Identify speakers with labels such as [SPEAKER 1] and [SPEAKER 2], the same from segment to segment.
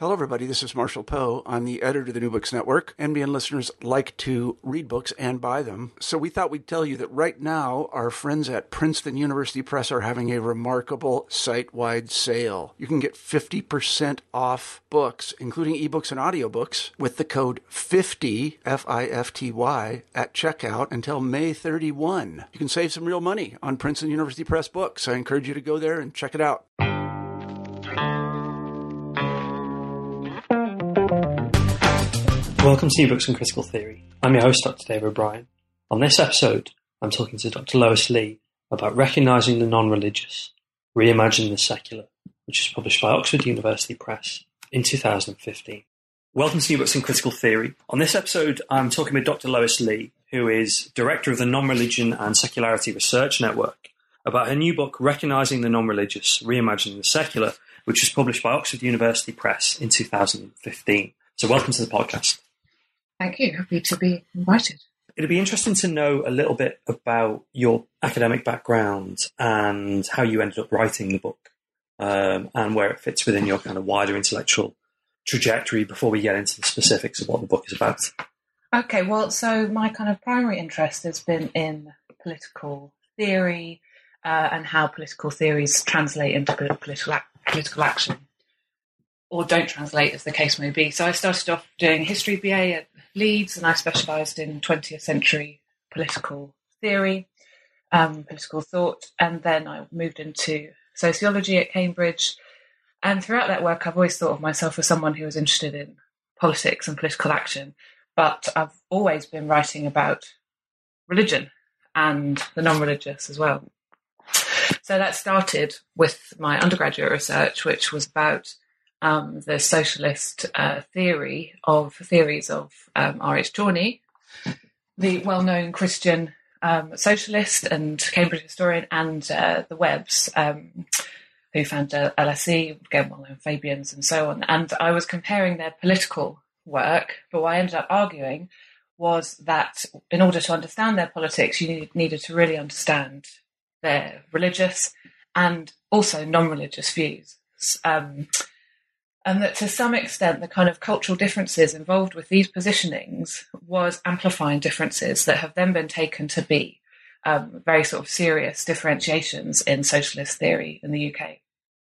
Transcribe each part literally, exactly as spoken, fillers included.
[SPEAKER 1] Hello, everybody. This is Marshall Poe. I'm the editor of the New Books Network. N B N listeners like to read books and buy them. So we thought we'd tell you that right now, our friends at Princeton University Press are having a remarkable site-wide sale. You can get fifty percent off books, including ebooks and audiobooks, with the code fifty, F I F T Y, at checkout until May thirty-first. You can save some real money on Princeton University Press books. I encourage you to go there and check it out.
[SPEAKER 2] Welcome to New Books and Critical Theory. I'm your host, Doctor Dave O'Brien. On this episode, I'm talking to Doctor Lois Lee about Recognising the Non-Religious, Reimagining the Secular, which is published by Oxford University Press in two thousand fifteen. Welcome to New Books and Critical Theory. On this episode, I'm talking with Doctor Lois Lee, who is Director of the Non-Religion and Secularity Research Network, about her new book, Recognising the Non-Religious, Reimagining the Secular, which was published by Oxford University Press in two thousand fifteen. So welcome to the podcast.
[SPEAKER 3] Thank you. Happy to be invited.
[SPEAKER 2] It'd be interesting to know a little bit about your academic background and how you ended up writing the book, um, and where it fits within your kind of wider intellectual trajectory before we get into the specifics of what the book is about.
[SPEAKER 3] Okay, well, so my kind of primary interest has been in political theory uh, and how political theories translate into political, ac- political action, or don't translate, as the case may be. So I started off doing history B A at Leeds, and I specialised in twentieth century political theory, um, political thought, and then I moved into sociology at Cambridge. And throughout that work, I've always thought of myself as someone who was interested in politics and political action, but I've always been writing about religion and the non-religious as well. So that started with my undergraduate research, which was about Um, the socialist uh, theory of theories of um, R H Tawney, the well-known Christian um, socialist and Cambridge historian, and uh, the Webbs, um, who founded uh, L S E, again well-known Fabians and so on. And I was comparing their political work, but what I ended up arguing was that in order to understand their politics, you need, needed to really understand their religious and also non-religious views. Um, And that to some extent, the kind of cultural differences involved with these positionings was amplifying differences that have then been taken to be um, very sort of serious differentiations in socialist theory in the U K.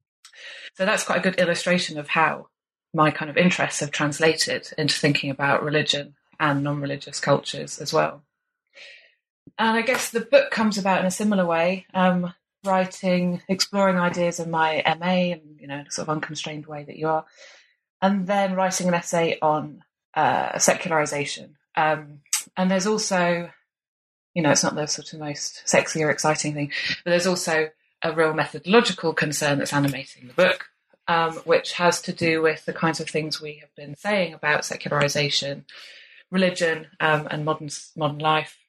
[SPEAKER 3] So that's quite a good illustration of how my kind of interests have translated into thinking about religion and non-religious cultures as well. And I guess the book comes about in a similar way. Um, writing, exploring ideas in my M A, and you know, sort of unconstrained way that you are, and then writing an essay on uh, secularization. Um, and there's also, you know, it's not the sort of most sexy or exciting thing, but there's also a real methodological concern that's animating the book, um, which has to do with the kinds of things we have been saying about secularization, religion, um, and modern modern life,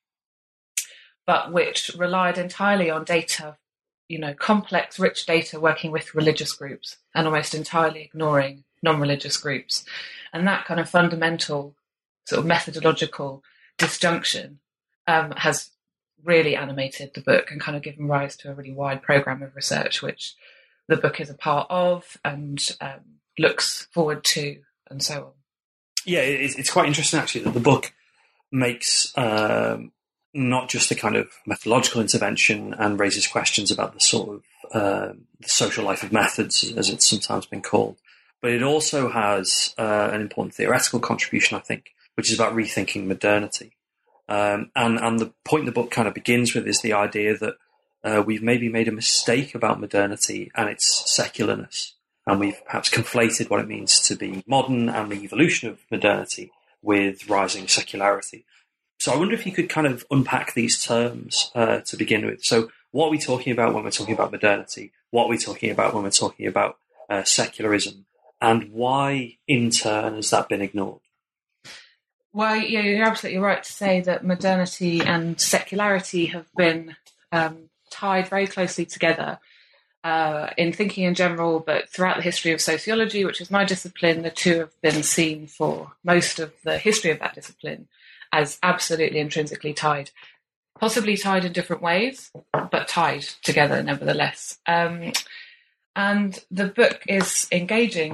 [SPEAKER 3] but which relied entirely on data, you know, complex, rich data working with religious groups and almost entirely ignoring non-religious groups. And that kind of fundamental sort of methodological disjunction um, has really animated the book and kind of given rise to a really wide programme of research, which the book is a part of and um, looks forward to, and so on.
[SPEAKER 2] Yeah, it's quite interesting, actually, that the book makes Um... not just a kind of methodological intervention and raises questions about the sort of uh, the social life of methods, as it's sometimes been called, but it also has uh, an important theoretical contribution, I think, which is about rethinking modernity. Um, and, and the point the book kind of begins with is the idea that uh, we've maybe made a mistake about modernity and its secularness, and we've perhaps conflated what it means to be modern and the evolution of modernity with rising secularity. So I wonder if you could kind of unpack these terms uh, to begin with. So what are we talking about when we're talking about modernity? What are we talking about when we're talking about uh, secularism? And why, in turn, has that been ignored?
[SPEAKER 3] Well, yeah, you're absolutely right to say that modernity and secularity have been um, tied very closely together uh, in thinking in general, but throughout the history of sociology, which is my discipline, the two have been seen for most of the history of that discipline as absolutely intrinsically tied, possibly tied in different ways, but tied together nevertheless. Um, and the book is engaging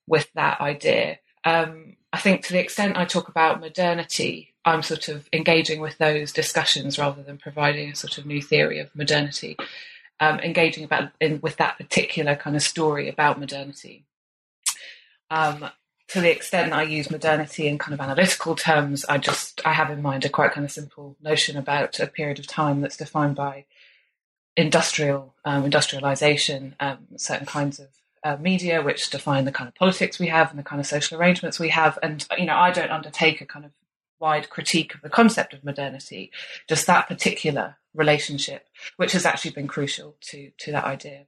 [SPEAKER 3] with that idea. Um, I think to the extent I talk about modernity, I'm sort of engaging with those discussions rather than providing a sort of new theory of modernity, um, engaging about in, with that particular kind of story about modernity. Um, to the extent I use modernity in kind of analytical terms, I just, I have in mind a quite kind of simple notion about a period of time that's defined by industrial, um, industrialization, um, certain kinds of uh, media, which define the kind of politics we have and the kind of social arrangements we have. And, you know, I don't undertake a kind of wide critique of the concept of modernity, just that particular relationship, which has actually been crucial to, to that idea.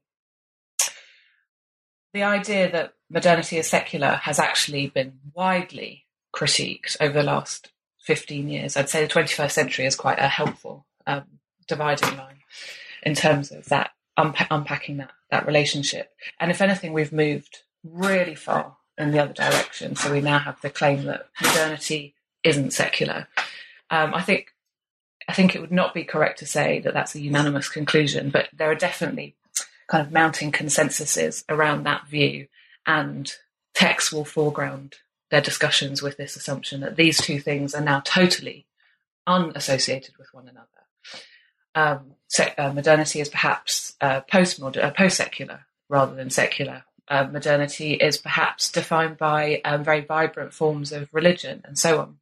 [SPEAKER 3] The idea that modernity is secular has actually been widely critiqued over the last fifteen years. I'd say the twenty-first century is quite a helpful um, dividing line in terms of that unpa- unpacking that that relationship. And if anything, we've moved really far in the other direction. So we now have the claim that modernity isn't secular. Um, I think I think it would not be correct to say that that's a unanimous conclusion, but there are definitely kind of mounting consensuses around that view, and texts will foreground their discussions with this assumption that these two things are now totally unassociated with one another. Um, sec- uh, modernity is perhaps uh, post-modern, uh, post-secular rather than secular. Uh, modernity is perhaps defined by um, very vibrant forms of religion and so on.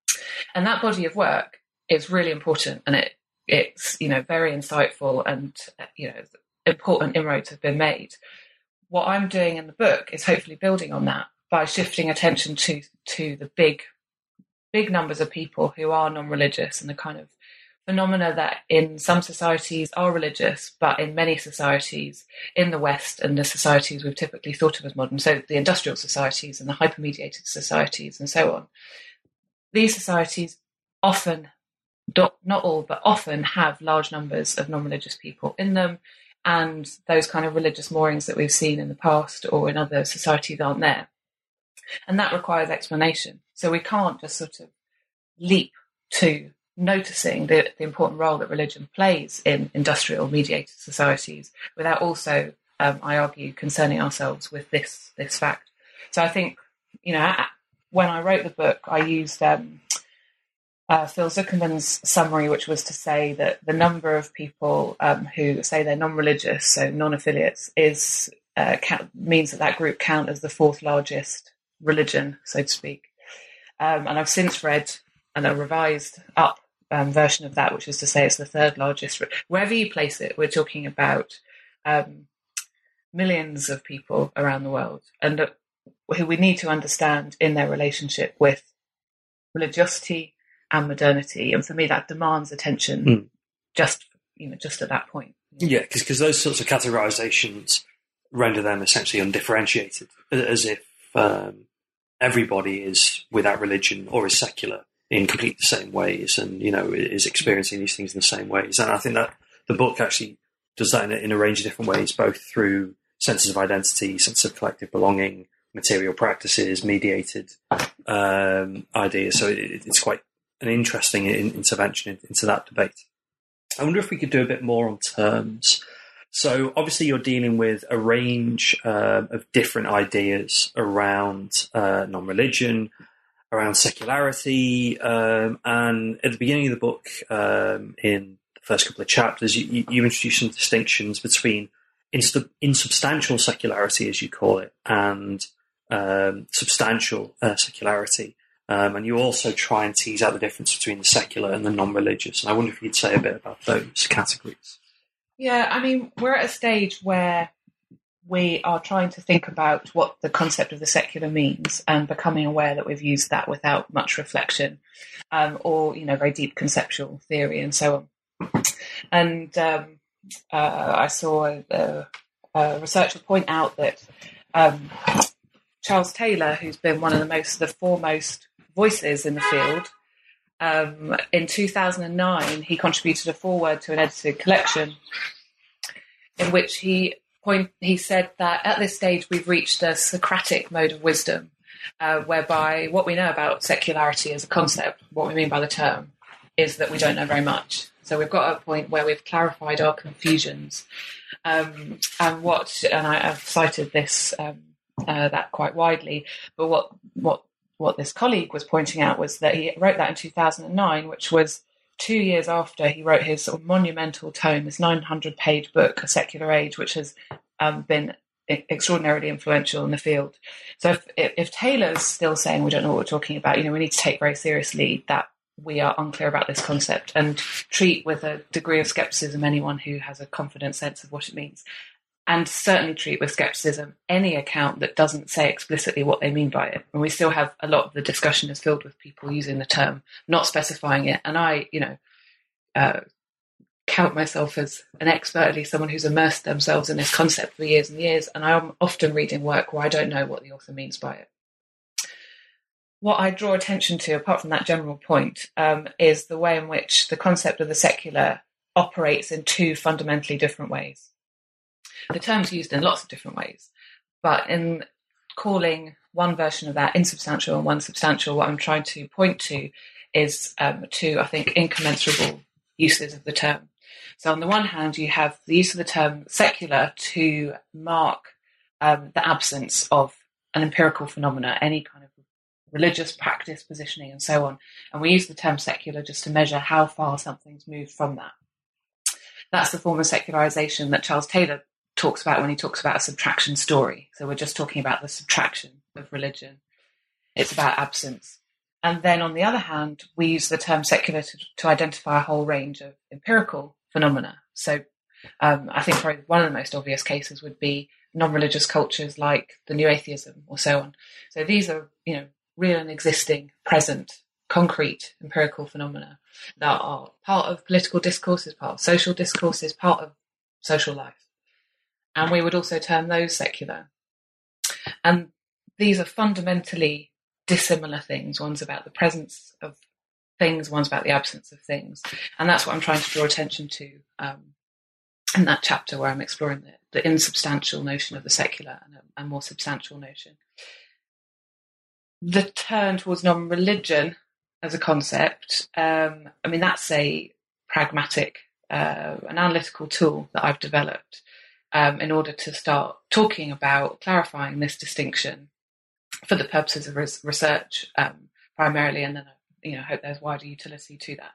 [SPEAKER 3] And that body of work is really important, and it it's you know very insightful, and uh, you know important inroads have been made. What I'm doing in the book is hopefully building on that by shifting attention to to the big big numbers of people who are non-religious, and the kind of phenomena that in some societies are religious, but in many societies in the West and the societies we've typically thought of as modern, so the industrial societies and the hyper-mediated societies and so on, these societies often, not all, but often have large numbers of non-religious people in them, and those kind of religious moorings that we've seen in the past or in other societies aren't there. And that requires explanation. So we can't just sort of leap to noticing the, the important role that religion plays in industrial mediated societies without also, um, I argue, concerning ourselves with this this fact. So I think, you know, when I wrote the book, I used um, uh, Phil Zuckerman's summary, which was to say that the number of people um, who say they're non-religious, so non-affiliates, is uh, count, means that that group count as the fourth largest religion, so to speak. Um, and I've since read and a revised up um, version of that, which is to say it's the third largest. Wherever you place it, we're talking about um, millions of people around the world, and uh, who we need to understand in their relationship with religiosity and modernity. And for me, that demands attention mm. just, you know, just at that point.
[SPEAKER 2] Yeah, because because those sorts of categorizations render them essentially undifferentiated, as if um, everybody is without religion or is secular in completely the same ways, and you know is experiencing these things in the same ways. And I think that the book actually does that in a, in a range of different ways, both through senses of identity, sense of collective belonging, material practices, mediated um, ideas. So it, it's quite an interesting in, intervention into that debate. I wonder if we could do a bit more on terms. So obviously you're dealing with a range uh, of different ideas around uh, non-religion, around secularity, um, and at the beginning of the book, um, in the first couple of chapters, you, you introduce some distinctions between inst- insubstantial secularity, as you call it, and um, substantial uh, secularity. Um, and you also try and tease out the difference between the secular and the non-religious. And I wonder if you'd say a bit about those categories.
[SPEAKER 3] Yeah, I mean, we're at a stage where we are trying to think about what the concept of the secular means and becoming aware that we've used that without much reflection um, or, you know, very deep conceptual theory and so on. And um, uh, I saw a, a researcher point out that um, Charles Taylor, who's been one of the most, the foremost voices in the field, um, in two thousand nine, he contributed a foreword to an edited collection in which he point he said that at this stage we've reached a Socratic mode of wisdom, uh, whereby what we know about secularity as a concept, what we mean by the term, is that we don't know very much. So we've got a point where we've clarified our confusions, um, and what and I, I've cited this um, uh, that quite widely. But what what what this colleague was pointing out was that he wrote that in two thousand nine, which was two years after he wrote his sort of monumental tome, this nine hundred page book, A Secular Age, which has um, been extraordinarily influential in the field. So if, if Taylor's still saying we don't know what we're talking about, you know, we need to take very seriously that we are unclear about this concept and treat with a degree of skepticism anyone who has a confident sense of what it means. And certainly treat with skepticism any account that doesn't say explicitly what they mean by it. And we still have a lot of the discussion is filled with people using the term, not specifying it. And I, you know, uh, count myself as an expert, at least someone who's immersed themselves in this concept for years and years. And I'm often reading work where I don't know what the author means by it. What I draw attention to, apart from that general point, um, is the way in which the concept of the secular operates in two fundamentally different ways. The term's used in lots of different ways, but in calling one version of that insubstantial and one substantial, what I'm trying to point to is um, two, I think, incommensurable uses of the term. So on the one hand, you have the use of the term secular to mark um, the absence of an empirical phenomena, any kind of religious practice, positioning, and so on. And we use the term secular just to measure how far something's moved from that. That's the form of secularization that Charles Taylor talks about when he talks about a subtraction story. So we're just talking about the subtraction of religion. It's about absence. And then on the other hand, we use the term secular to, to identify a whole range of empirical phenomena. So um, I think probably one of the most obvious cases would be non-religious cultures like the New Atheism or so on. So these are, you know, real and existing, present, concrete empirical phenomena that are part of political discourses, part of social discourses, part of social life. And we would also term those secular. And these are fundamentally dissimilar things. One's about the presence of things, one's about the absence of things. And that's what I'm trying to draw attention to um, in that chapter where I'm exploring the, the insubstantial notion of the secular and a, a more substantial notion. The turn towards non-religion as a concept, um, I mean, that's a pragmatic, uh, an analytical tool that I've developed um, in order to start talking about clarifying this distinction for the purposes of res- research um, primarily, and then, you know, hope there's wider utility to that.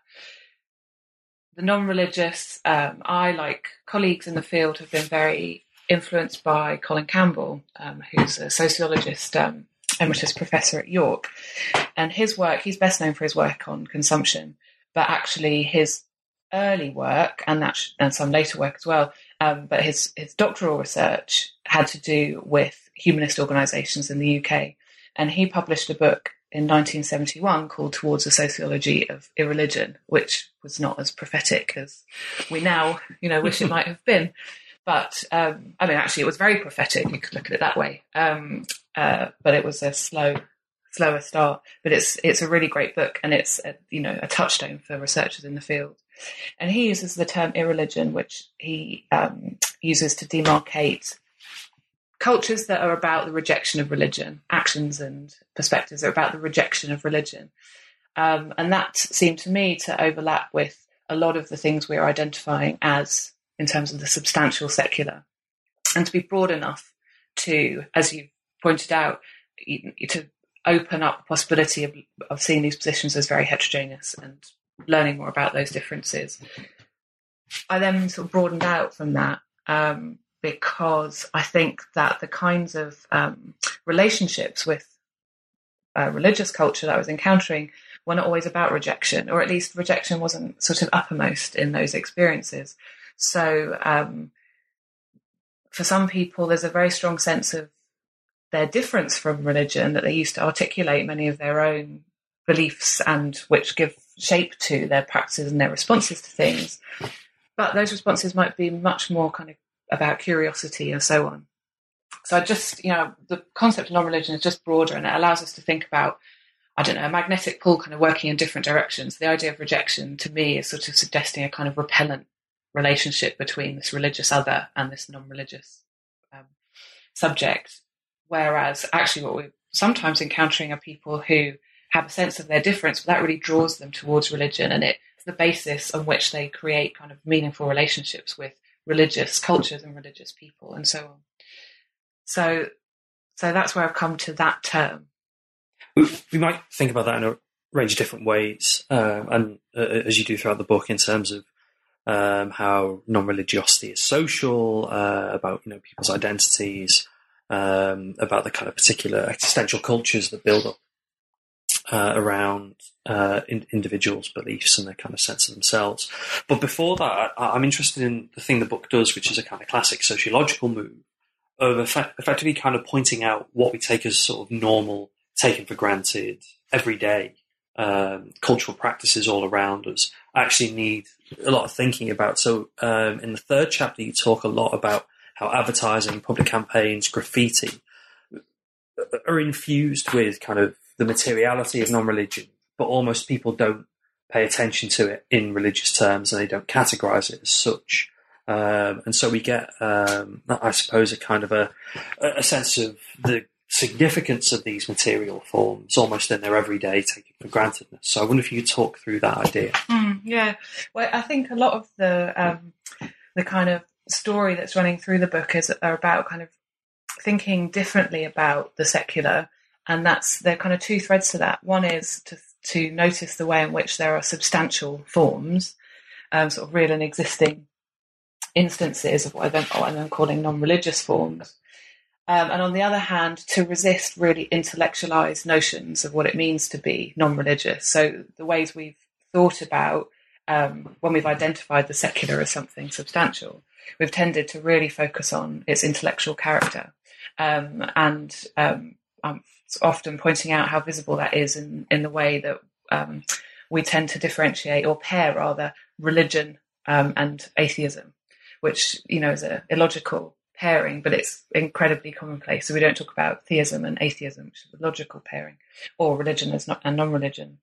[SPEAKER 3] The non-religious, um, I, like colleagues in the field, have been very influenced by Colin Campbell, um, who's a sociologist, um, emeritus professor at York. And his work, he's best known for his work on consumption, but actually his early work, and that sh- and some later work as well, um, but his, his doctoral research had to do with humanist organisations in the U K. And he published a book in nineteen seventy-one called Towards a Sociology of Irreligion, which was not as prophetic as we now, you know, wish it might have been. But, um, I mean, actually, it was very prophetic. You could look at it that way. Um, uh, but it was a slow, slower start. But it's it's a really great book, and it's, a, you know, a touchstone for researchers in the field. And he uses the term irreligion, which he um, uses to demarcate cultures that are about the rejection of religion, actions and perspectives are about the rejection of religion. Um, and that seemed to me to overlap with a lot of the things we're identifying as in terms of the substantial secular, and to be broad enough to, as you pointed out, to open up the possibility of, of seeing these positions as very heterogeneous and learning more about those differences. I then sort of broadened out from that um, because I think that the kinds of um, relationships with uh, religious culture that I was encountering were not always about rejection, or at least rejection wasn't sort of uppermost in those experiences. So um, for some people, there's a very strong sense of their difference from religion, that they used to articulate many of their own beliefs and which give shape to their practices and their responses to things. But those responses might be much more kind of about curiosity and so on. So I just, you know, the concept of non-religion is just broader, and it allows us to think about, I don't know, a magnetic pull kind of working in different directions. The idea of rejection to me is sort of suggesting a kind of repellent relationship between this religious other and this non-religious um, subject. Whereas actually what we're sometimes encountering are people who have a sense of their difference, but that really draws them towards religion, and it's the basis on which they create kind of meaningful relationships with religious cultures and religious people and so on. So so that's where I've come to that term.
[SPEAKER 2] We, we might think about that in a range of different ways, um, and uh, as you do throughout the book, in terms of um, how non-religiosity is social, uh, about you know people's identities, um, about the kind of particular existential cultures that build up uh, around uh, in, individuals' beliefs and their kind of sense of themselves. But before that, I, I'm interested in the thing the book does, which is a kind of classic sociological move of effect, effectively kind of pointing out what we take as sort of normal, taken for granted, everyday um, cultural practices all around us actually need a lot of thinking about. So um, in the third chapter, you talk a lot about how advertising, public campaigns, graffiti are infused with kind of the materiality of non-religion, but almost people don't pay attention to it in religious terms and they don't categorize it as such. Um, and so we get, um, I suppose, a kind of a, a sense of the significance of these material forms almost in their everyday taken for grantedness. So I wonder if you could talk through that idea.
[SPEAKER 3] Mm, yeah. Well, I think a lot of the um, the kind of story that's running through the book is are about kind of thinking differently about the secular. And that's, there are kind of two threads to that. One is to to notice the way in which there are substantial forms, um, sort of real and existing instances of what I'm, what I'm calling non-religious forms. Um, and on the other hand, to resist really intellectualized notions of what it means to be non-religious. So the ways we've thought about um, when we've identified the secular as something substantial, we've tended to really focus on its intellectual character. Um, and um, I'm often pointing out how visible that is in, in the way that um, we tend to differentiate or pair rather religion um, and atheism, which, you know, is a illogical pairing, but it's incredibly commonplace. So we don't talk about theism and atheism, which is a logical pairing, or religion as not, and non-religion,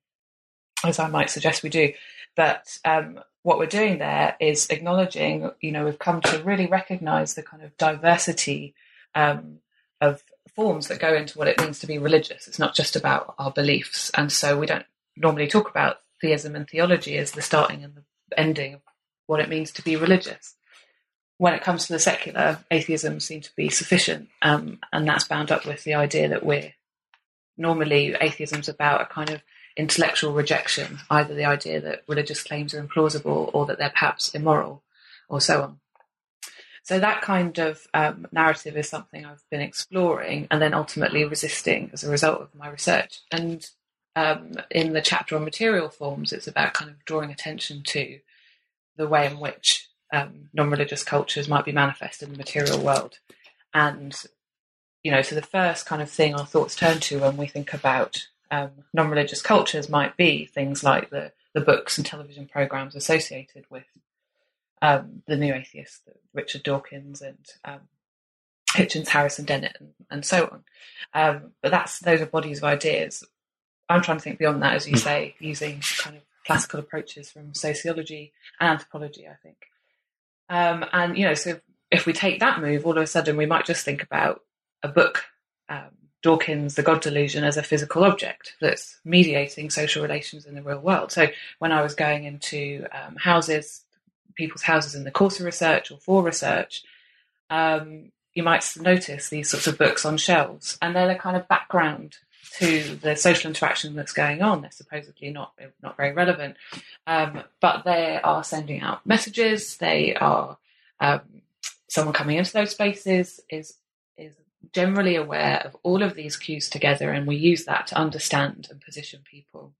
[SPEAKER 3] as I might suggest we do. But um, what we're doing there is acknowledging, you know, we've come to really recognise the kind of diversity um, of forms that go into what it means to be religious. It's not just about our beliefs. And so we don't normally talk about theism and theology as the starting and the ending of what it means to be religious. When it comes to the secular, atheism seems to be sufficient, um, and that's bound up with the idea that we're normally atheism's about a kind of intellectual rejection, either the idea that religious claims are implausible or that they're perhaps immoral, or so on. So that kind of um, narrative is something I've been exploring and then ultimately resisting as a result of my research. And um, in the chapter on material forms, it's about kind of drawing attention to the way in which Um, non-religious cultures might be manifest in the material world. And, you know, so the first kind of thing our thoughts turn to when we think about um, non-religious cultures might be things like the, the books and television programs associated with um, the New Atheists, Richard Dawkins and um, Hitchens, Harris and Dennett and, and so on. Um, but that's those are bodies of ideas. I'm trying to think beyond that, as you say, using kind of classical approaches from sociology and anthropology, I think. Um, and, you know, so if, if we take that move, all of a sudden we might just think about a book, um, Dawkins' The God Delusion, as a physical object that's mediating social relations in the real world. So when I was going into um, houses, people's houses in the course of research or for research, um, you might notice these sorts of books on shelves, and they're the kind of background to the social interaction that's going on. They're supposedly not not very relevant, um, but they are sending out messages. They are um, someone coming into those spaces is is generally aware of all of these cues together, and we use that to understand and position people.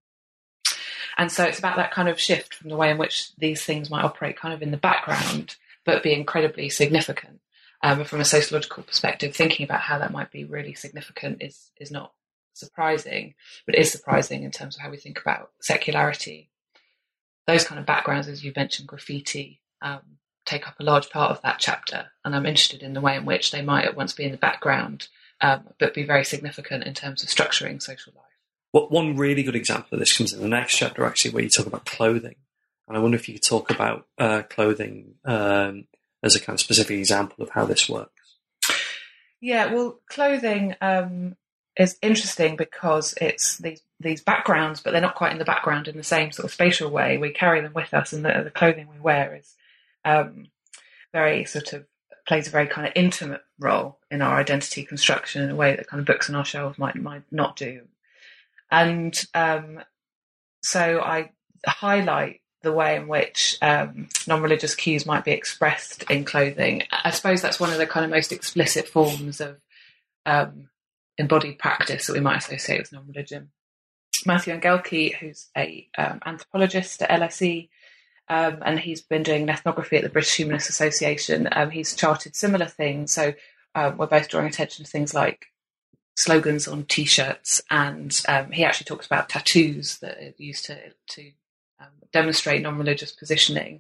[SPEAKER 3] And so it's about that kind of shift from the way in which these things might operate kind of in the background, but be incredibly significant. Um, from a sociological perspective, thinking about how that might be really significant is is not surprising, but it is surprising in terms of how we think about secularity. Those kind of backgrounds, as you mentioned, graffiti, um, take up a large part of that chapter, and I'm interested in the way in which they might at once be in the background, um, but be very significant in terms of structuring social life.
[SPEAKER 2] Well, one really good example of this comes in the next chapter, actually, where you talk about clothing, and I wonder if you could talk about uh, clothing um, as a kind of specific example of how this works.
[SPEAKER 3] Yeah, well, clothing um, is interesting because it's these these backgrounds, but they're not quite in the background in the same sort of spatial way. We carry them with us, and the, the clothing we wear is um, very sort of plays a very kind of intimate role in our identity construction in a way that kind of books on our shelves might might not do. And um, so I highlight the way in which um, non-religious cues might be expressed in clothing. I suppose that's one of the kind of most explicit forms of um, embodied practice that we might associate with non-religion. Matthew Engelke, who's a um, anthropologist at L S E, um, and he's been doing an ethnography at the British Humanist Association, um, he's charted similar things. So um, we're both drawing attention to things like slogans on T-shirts, and um, he actually talks about tattoos that are used to, to um, demonstrate non-religious positioning.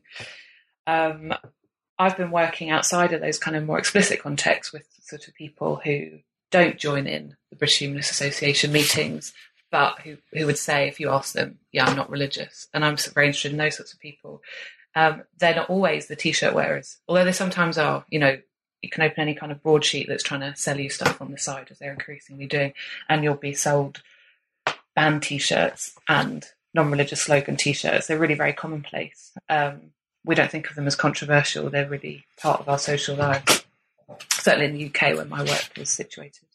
[SPEAKER 3] Um, I've been working outside of those kind of more explicit contexts with sort of people who don't join in the British Humanist Association meetings, but who, who would say, if you ask them, yeah, I'm not religious. And I'm very interested in those sorts of people. Um, they're not always the T-shirt wearers, although they sometimes are. You know, you can open any kind of broadsheet that's trying to sell you stuff on the side, as they're increasingly doing, and you'll be sold band T-shirts and non-religious slogan T-shirts. They're really very commonplace. Um, we don't think of them as controversial. They're really part of our social lives, certainly in the U K where my work was situated.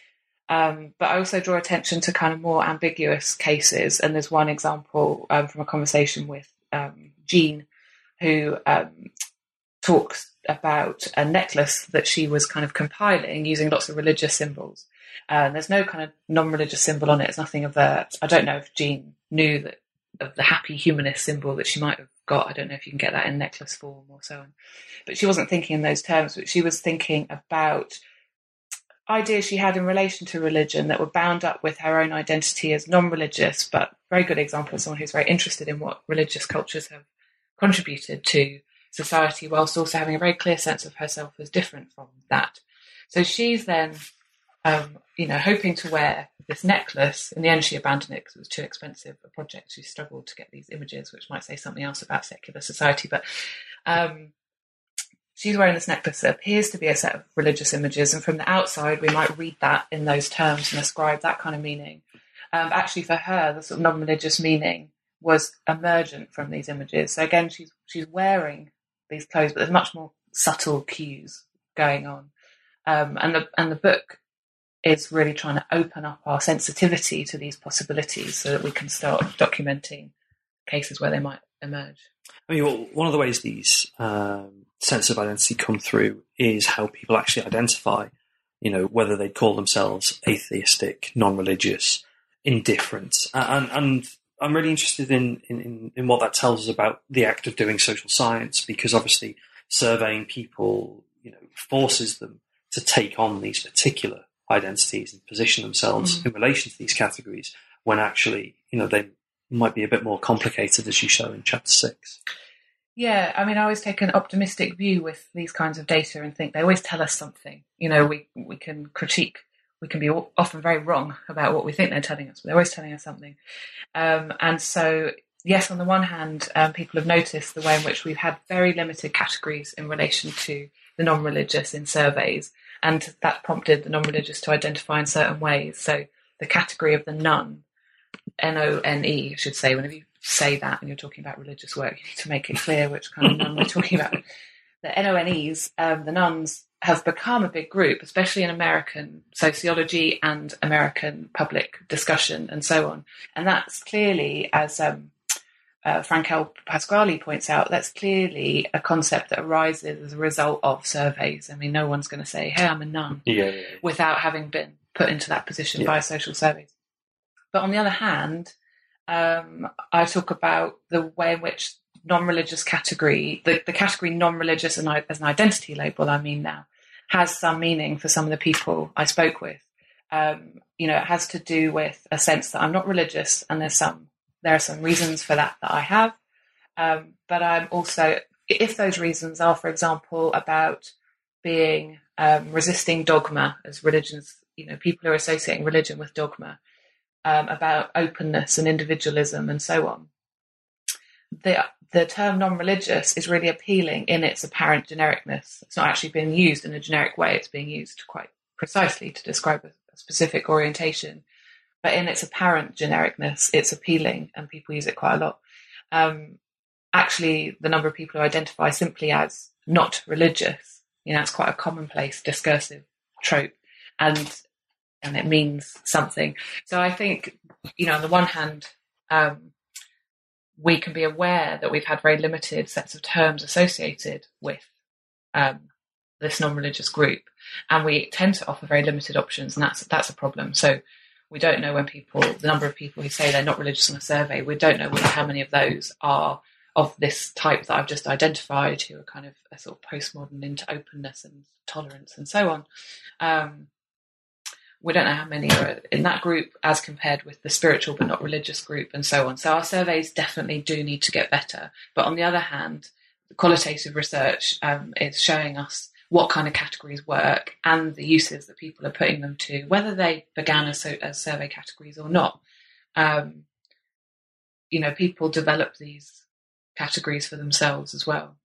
[SPEAKER 3] Um, but I also draw attention to kind of more ambiguous cases. And there's one example um, from a conversation with um, Jean, who um, talks about a necklace that she was kind of compiling using lots of religious symbols. Uh, and there's no kind of non-religious symbol on it. It's nothing of that. I don't know if Jean knew that of the happy humanist symbol that she might have got. I don't know if you can get that in necklace form or so on. But she wasn't thinking in those terms, but she was thinking about ideas she had in relation to religion that were bound up with her own identity as non-religious, but very good example of someone who's very interested in what religious cultures have contributed to society, whilst also having a very clear sense of herself as different from that. So she's then, um, you know, hoping to wear this necklace. In the end, she abandoned it because it was too expensive a project. She struggled to get these images, which might say something else about secular society. But um, she's wearing this necklace that appears to be a set of religious images, and from the outside, we might read that in those terms and ascribe that kind of meaning. Um, actually, for her, the sort of non-religious meaning was emergent from these images. So again, she's she's wearing these clothes, but there's much more subtle cues going on. Um, and the and the book is really trying to open up our sensitivity to these possibilities so that we can start documenting cases where they might emerge.
[SPEAKER 2] I mean, one of the ways these um, sense of identity come through is how people actually identify, you know, whether they call themselves atheistic, non-religious, indifferent. And, and I'm really interested in, in, in what that tells us about the act of doing social science, because obviously surveying people, you know, forces them to take on these particular identities and position themselves mm. in relation to these categories, when actually, you know, they might be a bit more complicated, as you show in chapter six.
[SPEAKER 3] Yeah, I mean, I always take an optimistic view with these kinds of data and think they always tell us something. You know, we we can critique, we can be often very wrong about what we think they're telling us, but they're always telling us something. Um, and so, yes, on the one hand, um, people have noticed the way in which we've had very limited categories in relation to the non-religious in surveys, and that prompted the non-religious to identify in certain ways. So the category of the nun, N O N E, I should say, whenever you say that and you're talking about religious work, you need to make it clear which kind of nun we're talking about. The N O N Es, um, the nuns, have become a big group, especially in American sociology and American public discussion and so on. And that's clearly, as um, uh, Frankel Pasquale points out, that's clearly a concept that arises as a result of surveys. I mean, no one's going to say, hey, I'm a nun,
[SPEAKER 2] yeah, yeah, yeah.
[SPEAKER 3] without having been put into that position yeah. by social surveys. But on the other hand, um, I talk about the way in which non-religious category, the, the category non-religious as an identity label, I mean now, has some meaning for some of the people I spoke with. Um, you know, it has to do with a sense that I'm not religious, and there's some, there are some reasons for that that I have. Um, but I'm also, if those reasons are, for example, about being um, resisting dogma, as religions, you know, people are associating religion with dogma, um, about openness and individualism and so on. The the term non-religious is really appealing in its apparent genericness. It's not actually being used in a generic way. It's being used quite precisely to describe a, a specific orientation. But in its apparent genericness, it's appealing, and people use it quite a lot. Um, actually, the number of people who identify simply as not religious You know, it's quite a commonplace discursive trope, and and it means something. So I think, you know, on the one hand, um, we can be aware that we've had very limited sets of terms associated with um, this non-religious group, and we tend to offer very limited options, and that's that's a problem. So we don't know when people, the number of people who say they're not religious on a survey, we don't know how many of those are of this type that I've just identified, who are kind of a sort of postmodern into openness and tolerance and so on. Um, we don't know how many are in that group as compared with the spiritual but not religious group and so on. So our surveys definitely do need to get better. But on the other hand, the qualitative research um, is showing us what kind of categories work and the uses that people are putting them to, whether they began as, as survey categories or not. Um, you know, people develop these categories for themselves as well.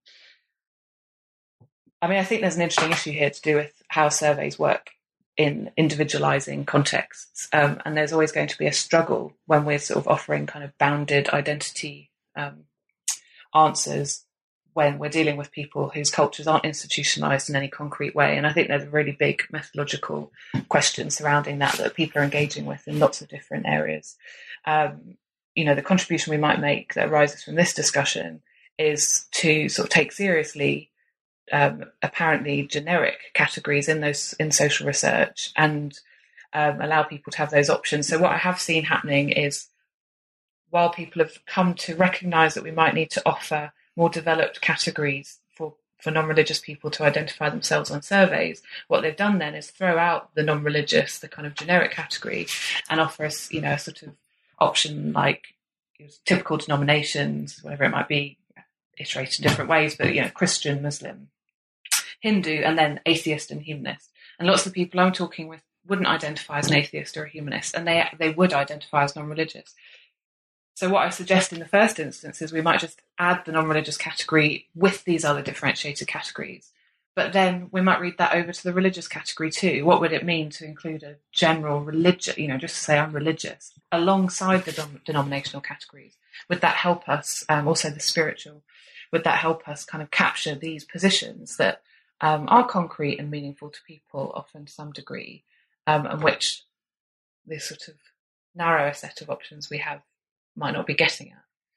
[SPEAKER 3] I mean, I think there's an interesting issue here to do with how surveys work in individualizing contexts. Um, and there's always going to be a struggle when we're sort of offering kind of bounded identity um, answers when we're dealing with people whose cultures aren't institutionalized in any concrete way. And I think there's a really big methodological question surrounding that that people are engaging with in lots of different areas. Um, you know, the contribution we might make that arises from this discussion is to sort of take seriously um, apparently generic categories in those in social research and um, allow people to have those options. So what I have seen happening is, while people have come to recognise that we might need to offer more developed categories for, for non-religious people to identify themselves on surveys, what they've done then is throw out the non-religious, the kind of generic category, and offer us, you know, a sort of option like typical denominations, whatever it might be, iterated in different ways, but, you know, Christian, Muslim, Hindu, and then atheist and humanist. And lots of the people I'm talking with wouldn't identify as an atheist or a humanist, and they they would identify as non-religious. So what I suggest in the first instance is we might just add the non-religious category with these other differentiated categories. But then we might read that over to the religious category too. What would it mean to include a general religion, you know, just to say I'm religious, alongside the dom- denominational categories? Would that help us, um, also the spiritual, would that help us kind of capture these positions that um, are concrete and meaningful to people, often to some degree, um, and which this sort of narrower set of options we have might not be getting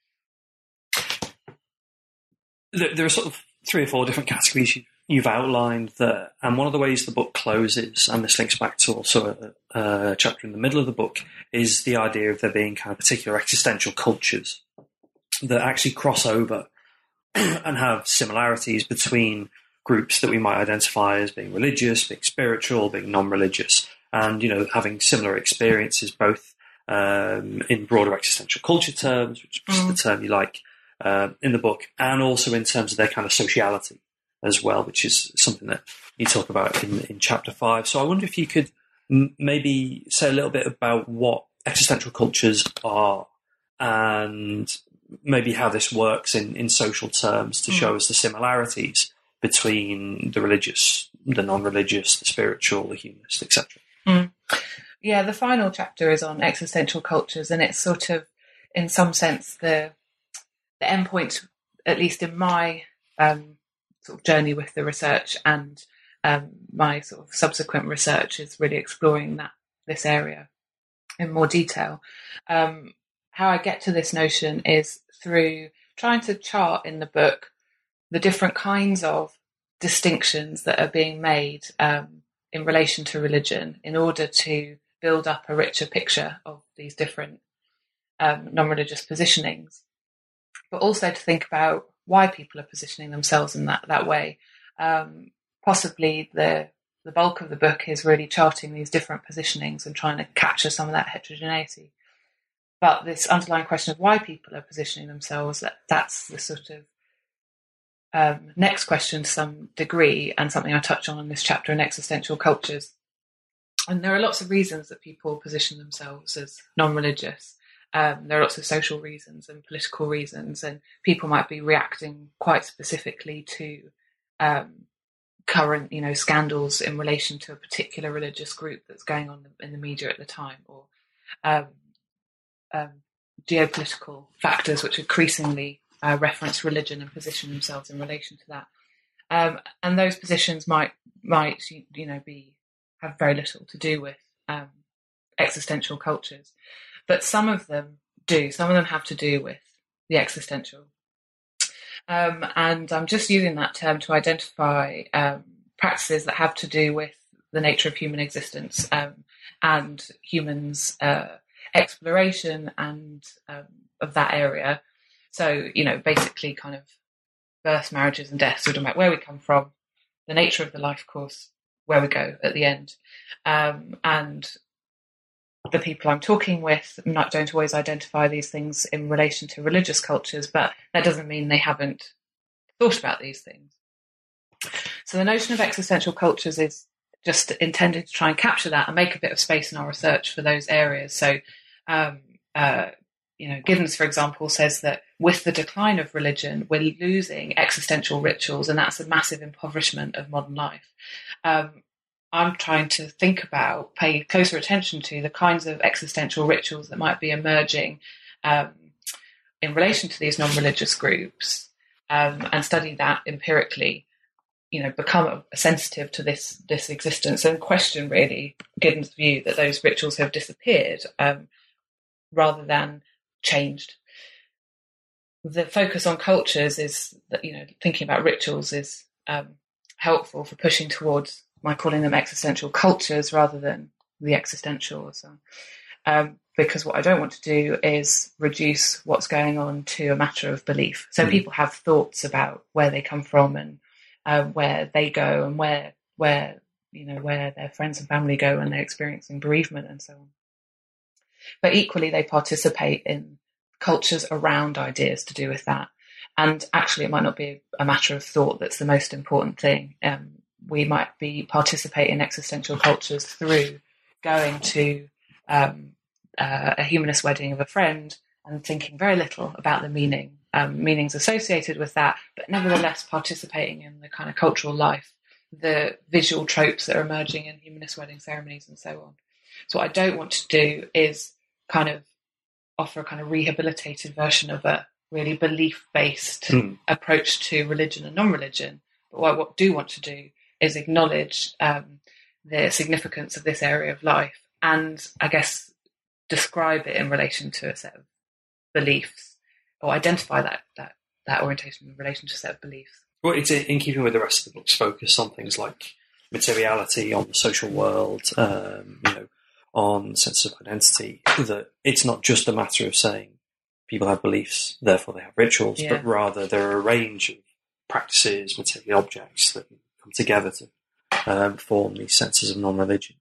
[SPEAKER 3] at?
[SPEAKER 2] There are sort of three or four different categories you, you've outlined there, and one of the ways the book closes, and this links back to also a, a chapter in the middle of the book, is the idea of there being kind of particular existential cultures that actually cross over and have similarities between groups that we might identify as being religious, being spiritual, being non-religious, and, you know, having similar experiences both um, in broader existential culture terms, which is mm. the term you like uh, in the book, and also in terms of their kind of sociality as well, which is something that you talk about in, in chapter five. So I wonder if you could m- maybe say a little bit about what existential cultures are and maybe how this works in, in social terms to mm. show us the similarities between the religious, the non-religious, the spiritual, the humanist, et cetera.
[SPEAKER 3] Mm. Yeah, the final chapter is on existential cultures, and it's sort of, in some sense, the the endpoint, at least in my um, sort of journey with the research, and um, my sort of subsequent research is really exploring that this area in more detail. Um, how I get to this notion is through trying to chart in the book the different kinds of distinctions that are being made um, in relation to religion in order to build up a richer picture of these different um, non-religious positionings, but also to think about why people are positioning themselves in that, that way. Um, possibly the the bulk of the book is really charting these different positionings and trying to capture some of that heterogeneity. But this underlying question of why people are positioning themselves, that, that's the sort of um, next question to some degree, and something I touch on in this chapter in existential cultures. And there are lots of reasons that people position themselves as non-religious. Um, there are lots of social reasons and political reasons, and people might be reacting quite specifically to um, current, you know, scandals in relation to a particular religious group that's going on in the media at the time, or um, um, geopolitical factors which increasingly uh, reference religion and position themselves in relation to that. Um, and those positions might might you know be have very little to do with um, existential cultures, but some of them do. Some of them have to do with the existential. Um, and I'm just using that term to identify um, practices that have to do with the nature of human existence um, and humans' uh, exploration and um, of that area. So, you know, basically kind of births, marriages and deaths, talking about where we come from, the nature of the life course, where we go at the end. Um, and the people I'm talking with not, don't always identify these things in relation to religious cultures, but that doesn't mean they haven't thought about these things. So the notion of existential cultures is just intended to try and capture that and make a bit of space in our research for those areas. So, um, uh, you know, Giddens, for example, says that with the decline of religion, we're losing existential rituals, and that's a massive impoverishment of modern life. Um, I'm trying to think about, pay closer attention to the kinds of existential rituals that might be emerging um, in relation to these non-religious groups, um, and study that empirically. You know, become sensitive to this this existence and question really Giddens' view that those rituals have disappeared um, rather than changed. The focus on cultures is that, you know, thinking about rituals is um, helpful for pushing towards my calling them existential cultures rather than the existential. So, um, because what I don't want to do is reduce what's going on to a matter of belief. So mm. people have thoughts about where they come from and Uh, where they go and where where you know where their friends and family go when they're experiencing bereavement and so on. But equally, they participate in cultures around ideas to do with that. And actually, it might not be a matter of thought that's the most important thing. Um, we might be participating in existential cultures through going to um, uh, a humanist wedding of a friend and thinking very little about the meaning. Um, meanings associated with that, but nevertheless participating in the kind of cultural life, the visual tropes that are emerging in humanist wedding ceremonies and so on. So what I don't want to do is kind of offer a kind of rehabilitated version of a really belief-based mm. approach to religion and non-religion. But what I do want to do is acknowledge um, the significance of this area of life and, I guess, describe it in relation to a set of beliefs, or identify that that that orientation in relation to a set of beliefs.
[SPEAKER 2] Well, it's in keeping with the rest of the book's focus on things like materiality, on the social world, um, you know, on sense of identity. That it's not just a matter of saying people have beliefs, therefore they have rituals, yeah. but rather there are a range of practices, material objects that come together to um, form these senses of non-religion.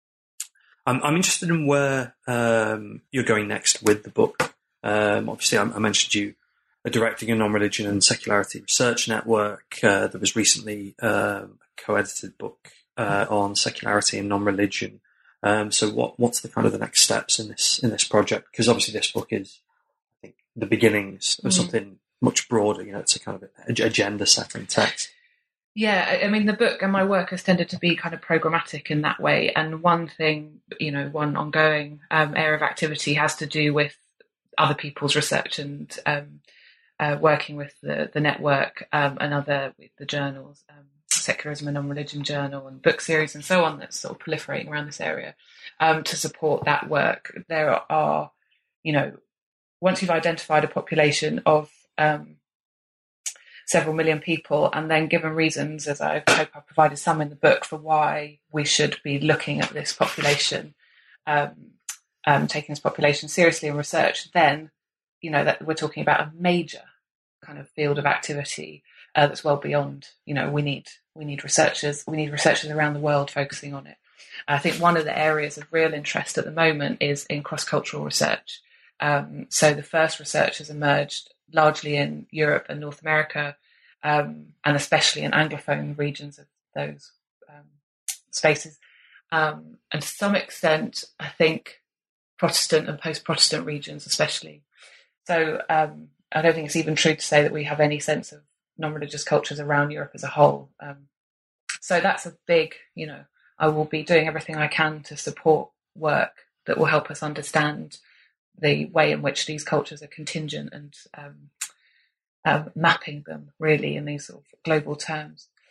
[SPEAKER 2] I'm, I'm interested in where um, you're going next with the book. Um, obviously, I, I mentioned you are directing a non-religion and secularity research network. Uh, there was recently um, a co-edited book uh, on secularity and non-religion. Um, so, what what's the kind of the next steps in this in this project? Because obviously, this book is, I think, the beginnings of mm-hmm. something much broader. You know, it's a kind of agenda-setting text.
[SPEAKER 3] Yeah, I mean, the book and my work has tended to be kind of programmatic in that way. And one thing, you know, one ongoing um, area of activity has to do with other people's research and um, uh, working with the, the network um, and other with the journals, um, Secularism and Non-Religion Journal and book series and so on that's sort of proliferating around this area um, to support that work. There are, you know, once you've identified a population of um, several million people and then given reasons, as I hope I've provided some in the book, for why we should be looking at this population, um, Um, taking this population seriously in research, then, you know, that we're talking about a major kind of field of activity uh, that's well beyond, you know, we need we need researchers, we need researchers around the world focusing on it. I think one of the areas of real interest at the moment is in cross-cultural research. Um, so the first research has emerged largely in Europe and North America, um, and especially in Anglophone regions of those um, spaces. Um, and to some extent, I think, Protestant and post-Protestant regions especially. So um, I don't think it's even true to say that we have any sense of non-religious cultures around Europe as a whole. Um, so that's a big, you know, I will be doing everything I can to support work that will help us understand the way in which these cultures are contingent and um, um, mapping them really in these sort of global terms.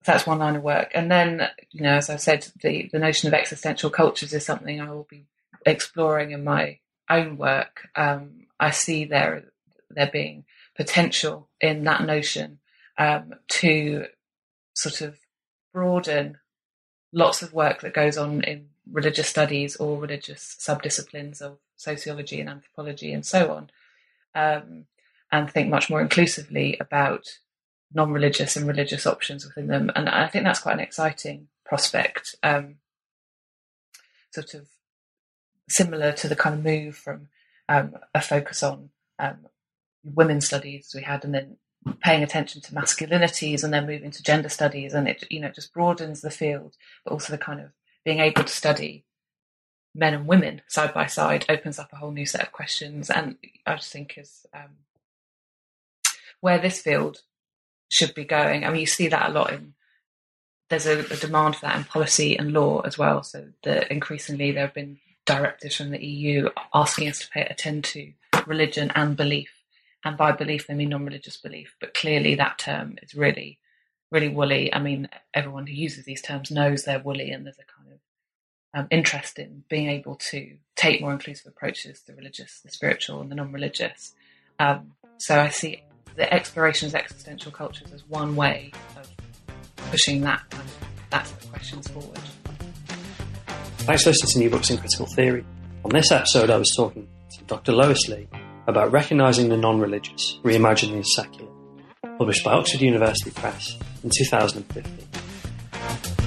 [SPEAKER 3] that's one line of work. And then, you know, as I said, the, the notion of existential cultures is something I will be exploring in my own work. Um, I see there there being potential in that notion um, to sort of broaden lots of work that goes on in religious studies or religious subdisciplines of sociology and anthropology and so on, um, and think much more inclusively about non-religious and religious options within them. And I think that's quite an exciting prospect, um, sort of similar to the kind of move from um, a focus on um, women's studies we had, and then paying attention to masculinities, and then moving to gender studies, and it, you know, just broadens the field, but also the kind of being able to study men and women side by side opens up a whole new set of questions. And I just think is um, where this field should be going. I mean, you see that a lot in, there's a, a demand for that in policy and law as well. So the, increasingly there have been directives from the E U asking us to pay attend to religion and belief. And by belief, they mean non-religious belief. But clearly that term is really, really woolly. I mean, everyone who uses these terms knows they're woolly, and there's a kind of um, interest in being able to take more inclusive approaches to the religious, the spiritual, and the non-religious. Um, so I see the exploration of existential cultures as one way of pushing that kind of, that sort of questions forward.
[SPEAKER 2] Thanks for listening to New Books in Critical Theory. On this episode, I was talking to Doctor Lois Lee about Recognising the Non-Religious, Reimagining the Secular, published by Oxford University Press in two thousand fifteen.